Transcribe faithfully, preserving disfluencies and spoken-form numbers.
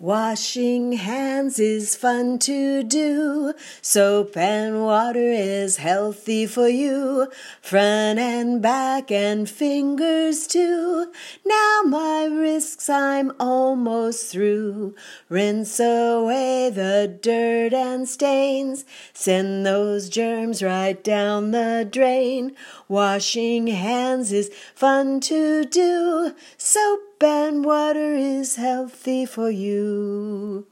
Washing hands is fun to do. Soap and water is healthy for you. Front and back and fingers too. Now my wrists I'm almost through. Rinse away the dirt and stains. Send those germs right down the drain. Washing hands is fun to do. Soap and water is healthy for you.